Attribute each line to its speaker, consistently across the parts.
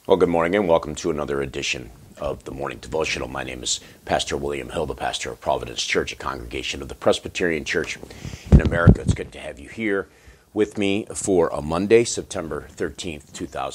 Speaker 1: Well, good morning and welcome to another edition of the Morning Devotional. My name is Pastor William Hill, the pastor of Providence Church, a congregation of the Presbyterian Church in America. It's good to have you here with me for a Monday, September 13th,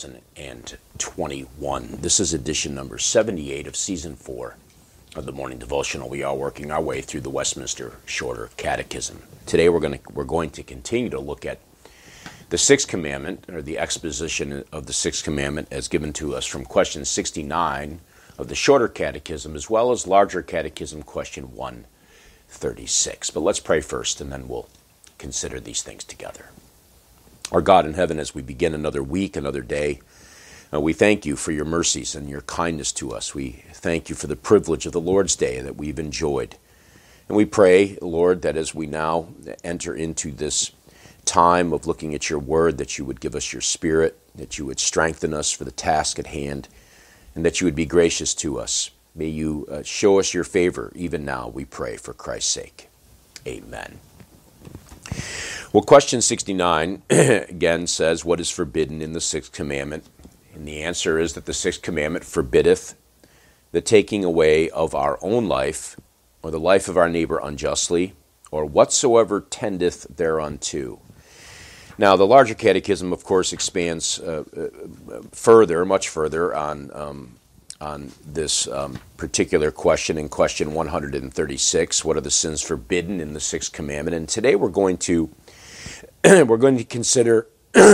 Speaker 1: 2021. This is edition number 78 of Season 4 of the Morning Devotional. We are working our way through the Westminster Shorter Catechism. Today we're going to continue to look at the Sixth Commandment, or the exposition of the Sixth Commandment as given to us from question 69 of the Shorter Catechism, as well as Larger Catechism question 136. But let's pray first, and then we'll consider these things together. Our God in heaven, as we begin another week, another day, we thank you for your mercies and your kindness to us. We thank you for the privilege of the Lord's Day that we've enjoyed. And we pray, Lord, that as we now enter into this time of looking at your word, that you would give us your spirit, that you would strengthen us for the task at hand, and that you would be gracious to us. May you show us your favor even now, we pray, for Christ's sake. Amen. Well, question 69 again says, what is forbidden in the Sixth Commandment? And the answer is that the Sixth Commandment forbiddeth the taking away of our own life, or the life of our neighbor unjustly, or whatsoever tendeth thereunto. Now, the Larger Catechism, of course, expands much further on this particular question in question 136. What are the sins forbidden in the Sixth Commandment? And today we're going to consider,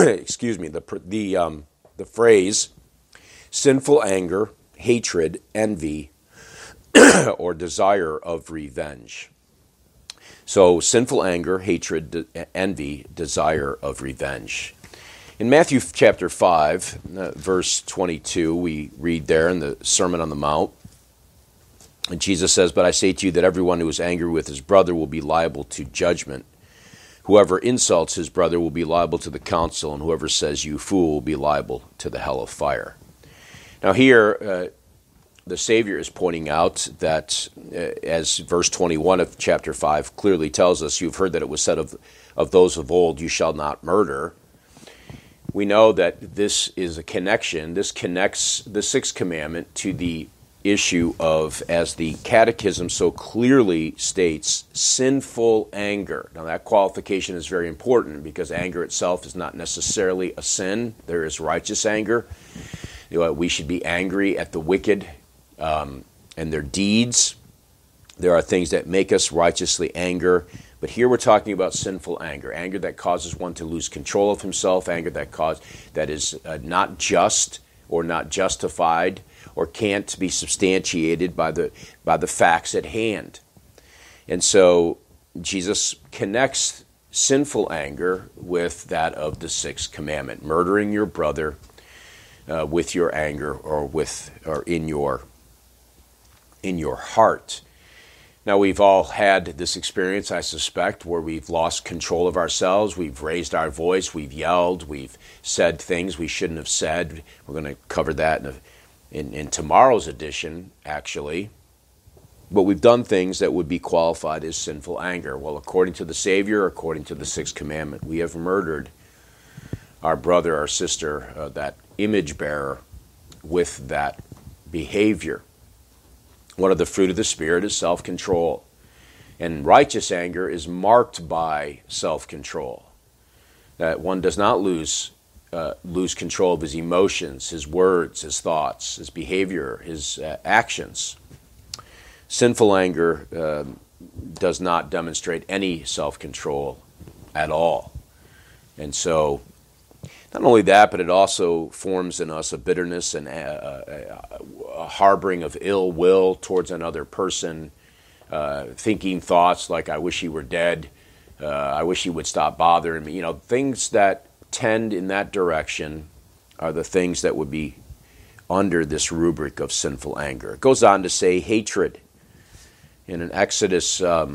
Speaker 1: the phrase sinful anger, hatred, envy, or desire of revenge. So, sinful anger, hatred, envy, desire of revenge. In Matthew chapter 5, verse 22, we read there in the Sermon on the Mount, and Jesus says, "But I say to you that everyone who is angry with his brother will be liable to judgment. Whoever insults his brother will be liable to the council, and whoever says, 'You fool,' will be liable to the hell of fire." Now here, the Savior is pointing out that, as verse 21 of chapter 5 clearly tells us, you've heard that it was said of those of old, you shall not murder. We know that this is a connection. This connects the Sixth Commandment to the issue of, as the Catechism so clearly states, sinful anger. Now that qualification is very important because anger itself is not necessarily a sin. There is righteous anger. We should be angry at the wicked and their deeds. There are things that make us righteously anger, but here we're talking about sinful anger, anger that causes one to lose control of himself, anger that is not just or not justified or can't be substantiated by the facts at hand. And so Jesus connects sinful anger with that of the Sixth Commandment, murdering your brother with your anger or in your heart. Now, we've all had this experience, I suspect, where we've lost control of ourselves. We've raised our voice, we've yelled, we've said things we shouldn't have said. We're going to cover that in tomorrow's edition, actually. But we've done things that would be qualified as sinful anger. Well, according to the Savior, according to the Sixth Commandment, we have murdered our brother, our sister, that image bearer, with that behavior. One of the fruit of the Spirit is self-control. And righteous anger is marked by self-control. That one does not lose control of his emotions, his words, his thoughts, his behavior, his actions. Sinful anger does not demonstrate any self-control at all. And so, not only that, but it also forms in us a bitterness and a harboring of ill will towards another person, thinking thoughts like, I wish he were dead, I wish he would stop bothering me. Things that tend in that direction are the things that would be under this rubric of sinful anger. It goes on to say hatred. In 1 John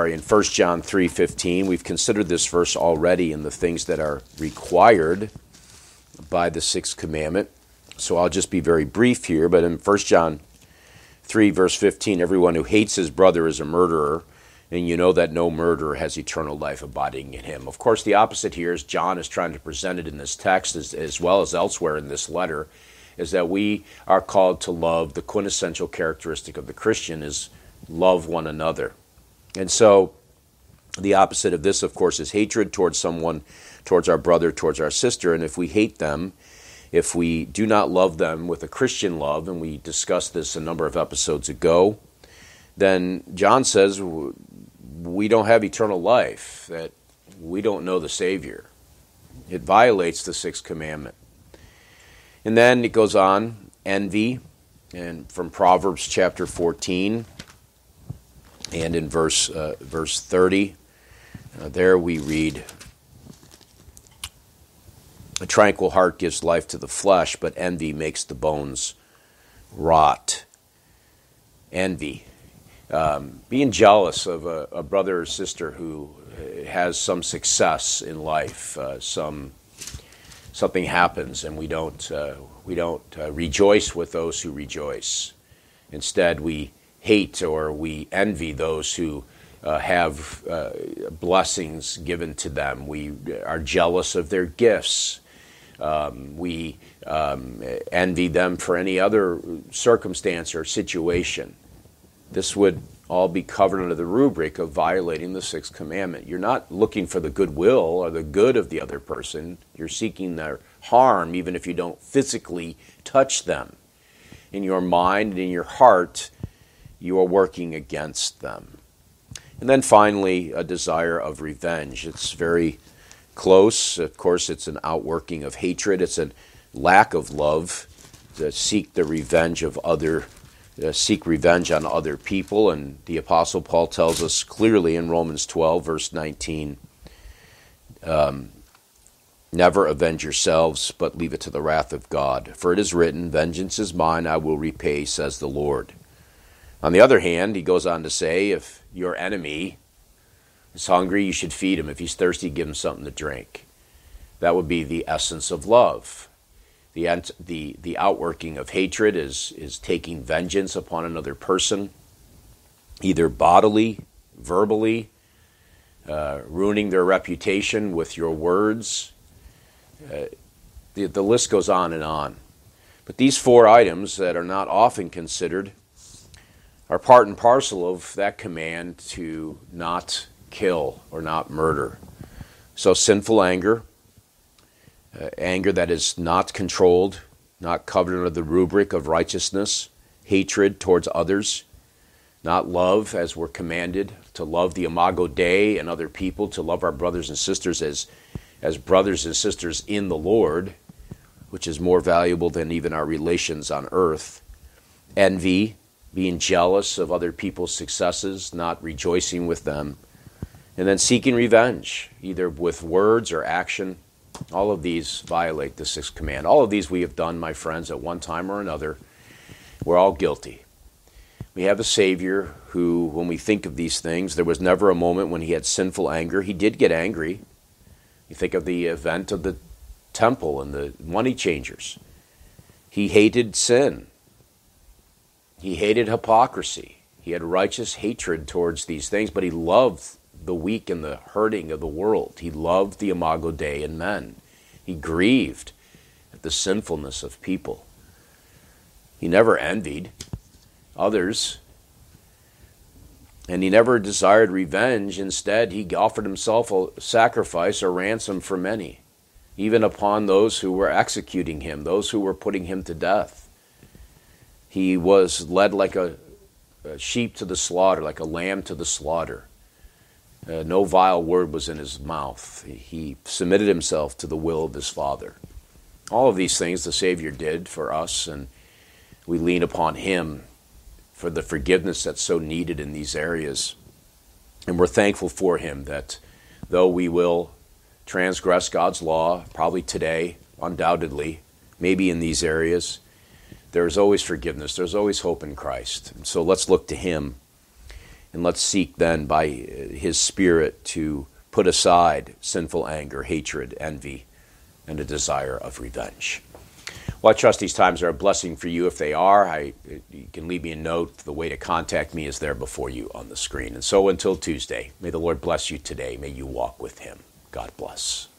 Speaker 1: 3:15, we've considered this verse already in the things that are required by the Sixth Commandment. So I'll just be very brief here, but in 1 John 3, verse 15, everyone who hates his brother is a murderer, and you know that no murderer has eternal life abiding in him. Of course, the opposite here is John is trying to present it in this text as well as elsewhere in this letter, is that we are called to love. The quintessential characteristic of the Christian is love one another. And so the opposite of this, of course, is hatred towards someone, towards our brother, towards our sister. And if we hate them, if we do not love them with a Christian love, and we discussed this a number of episodes ago, then John says we don't have eternal life, that we don't know the Savior. It violates the sixth commandment. And then it goes on, envy, and from Proverbs chapter 14, and in verse 30, there we read, a tranquil heart gives life to the flesh, but envy makes the bones rot. Envy. Being jealous of a brother or sister who has some success in life, something happens, and we don't rejoice with those who rejoice. Instead, we hate or we envy those who have blessings given to them. We are jealous of their gifts. We envy them for any other circumstance or situation. This would all be covered under the rubric of violating the sixth commandment. You're not looking for the goodwill or the good of the other person. You're seeking their harm, even if you don't physically touch them. In your mind and in your heart, you are working against them. And then finally, a desire of revenge. It's very close. Of course, it's an outworking of hatred. It's a lack of love to seek the revenge of seek revenge on other people. And the Apostle Paul tells us clearly in Romans 12, verse 19, never avenge yourselves, but leave it to the wrath of God. For it is written, vengeance is mine, I will repay, says the Lord. On the other hand, he goes on to say, if your enemy is hungry, you should feed him. If he's thirsty, give him something to drink. That would be the essence of love. The outworking of hatred is taking vengeance upon another person, either bodily, verbally, ruining their reputation with your words. The list goes on and on. But these four items that are not often considered are part and parcel of that command to not kill or not murder. So sinful anger, anger that is not controlled, not covered under the rubric of righteousness, hatred towards others, not love as we're commanded, to love the Imago Dei and other people, to love our brothers and sisters as brothers and sisters in the Lord, which is more valuable than even our relations on earth. Envy, being jealous of other people's successes, not rejoicing with them. And then seeking revenge, either with words or action. All of these violate the sixth command. All of these we have done, my friends, at one time or another. We're all guilty. We have a Savior who, when we think of these things, there was never a moment when he had sinful anger. He did get angry. You think of the event of the temple and the money changers. He hated sin. He hated hypocrisy. He had righteous hatred towards these things, but he loved the weak and the hurting of the world. He loved the Imago Dei in men. He grieved at the sinfulness of people. He never envied others, and he never desired revenge. Instead, he offered himself a sacrifice or ransom for many, even upon those who were executing him, those who were putting him to death. He was led like a sheep to the slaughter, like a lamb to the slaughter. No vile word was in his mouth. He submitted himself to the will of his Father. All of these things the Savior did for us, and we lean upon him for the forgiveness that's so needed in these areas. And we're thankful for him that though we will transgress God's law, probably today, undoubtedly, maybe in these areas, there's always forgiveness. There's always hope in Christ. And so let's look to him, and let's seek then by his Spirit to put aside sinful anger, hatred, envy, and a desire of revenge. Well, I trust these times are a blessing for you. If they are, you can leave me a note. The way to contact me is there before you on the screen. And so until Tuesday, may the Lord bless you today. May you walk with him. God bless.